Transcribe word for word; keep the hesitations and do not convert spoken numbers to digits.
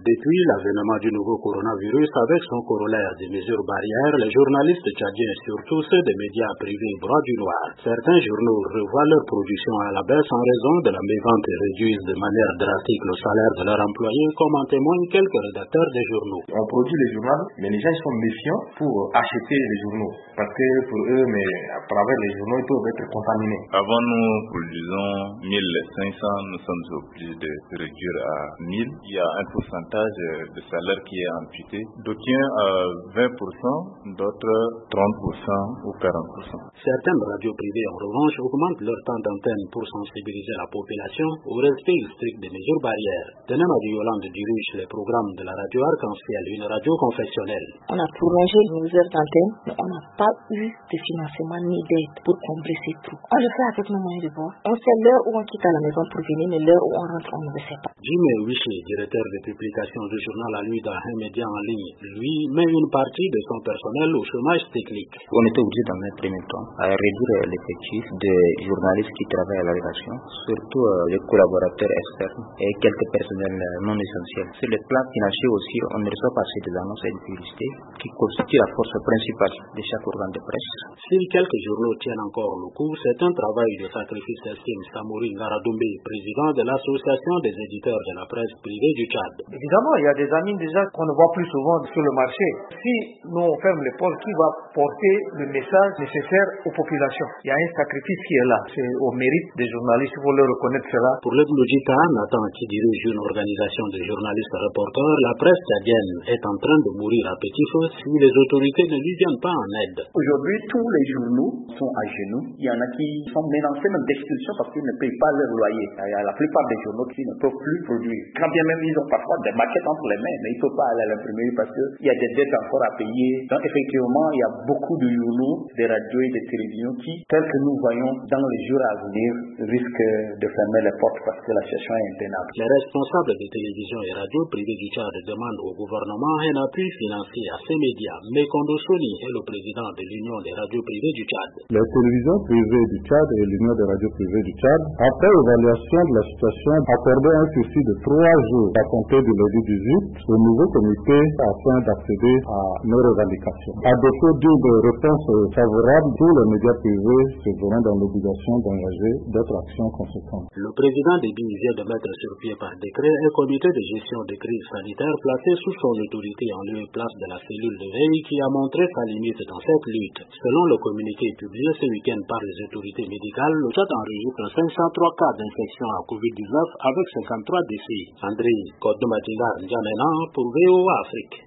Depuis l'avènement du nouveau coronavirus avec son corollaire des mesures barrières, les journalistes tchadiens, surtout ceux des médias privés bras du noir, certains journaux revoient leur production à la baisse en raison de la mévente et réduisent de manière drastique le salaire de leurs employés, comme en témoignent quelques rédacteurs des journaux. On produit les journaux, mais les gens sont méfiants pour acheter les journaux, parce que pour eux, mais à travers les journaux, ils peuvent être contaminés. Avant, nous produisons mille cinq cents, nous sommes obligés de réduire à mille. Il y a un pourcentage de salaire qui est amputé, d'aucuns à vingt pour cent, d'autres trente pour cent ou quarante pour cent. Certaines radios privées, en revanche, augmentent leur temps d'antenne pour sensibiliser la population au respect strict des mesures barrières. Tenema du Yolande dirige les programmes de la radio Arc-en-Ciel, une radio confessionnelle. On a prolongé nos heures d'antenne, mais on n'a pas eu de financement ni d'aide pour combler ces trous. On le fait avec nos moyens de bord. On sait l'heure où on quitte à la maison pour venir, mais l'heure où on rentre, on ne le sait pas. Jimmy Wiché, directeur de publication du journal à lui dans un média en ligne, lui met une partie de son personnel au chômage technique. On était obligé dans un premier temps à réduire l'effectif des journalistes qui travaillent à la rédaction, surtout euh, les collaborateurs externes et quelques personnels non essentiels. Sur le plan financier aussi, on ne reçoit pas assez des annonces et de publicité qui constituent la force principale de chaque organe de presse. Si quelques journaux tiennent encore le coup, c'est un travail de sacrifice, estime Samouri Ngaradoumbe, président de l'association des éditeurs de la presse privée du Tchad. Évidemment, il y a des amis déjà qu'on ne voit plus souvent sur le marché. Si nous on ferme les portes, qui va porter le message nécessaire aux populations? Il y a un sacrifice qui est là. C'est au mérite des journalistes, il faut leur reconnaître cela. Pour le Blujita, Nathan, qui dirige une organisation de journalistes reporters, la presse tchadienne est en train de mourir à petit feu si les autorités ne lui viennent pas en aide. Aujourd'hui, tous les journaux sont à genoux. Il y en a qui sont menacés même d'expulsion parce qu'ils ne payent pas leur loyer. Il y a la plupart des journaux qui ne peuvent plus produire. Quand bien même ils ont parfois des maquettes entre les mains, mais ils ne peuvent pas aller à l'imprimerie parce qu'il y a des dettes encore à payer. Donc effectivement, il y a beaucoup de journaux, des radios et des télévisions qui, tels que nous voyons dans les jours à venir, risquent de fermer les portes parce que la situation est intenable. Les responsables des télévisions et radios privées du Tchad demandent au gouvernement un appui financier à ces médias. Mais Kondo Soni est le président de l'Union des radios privées du Tchad. La télévision privée du Tchad et l'Union des radios privées du Tchad, après évaluation de la situation, accordaient un sursis de trois jours à compter du lundi dix-huit au nouveau comité afin d'accéder à nos revendications. À défaut d'une réponse favorable, tous les médias privés se verront dans l'obligation d'engager d'autres actions conséquentes. Le président des B I vient de mettre sur pied par décret un comité de gestion des crises sanitaires placé sous son autorité en lieu et place de la cellule de veille qui a montré sa limite dans cette lutte. Selon le communiqué publié ce week-end par les autorités médicales, le Tchad enregistre cinq cent trois cas d'infection à covid dix-neuf avec cinquante-trois décès. André Kodomatingar N'Djamena pour V O A Afrique.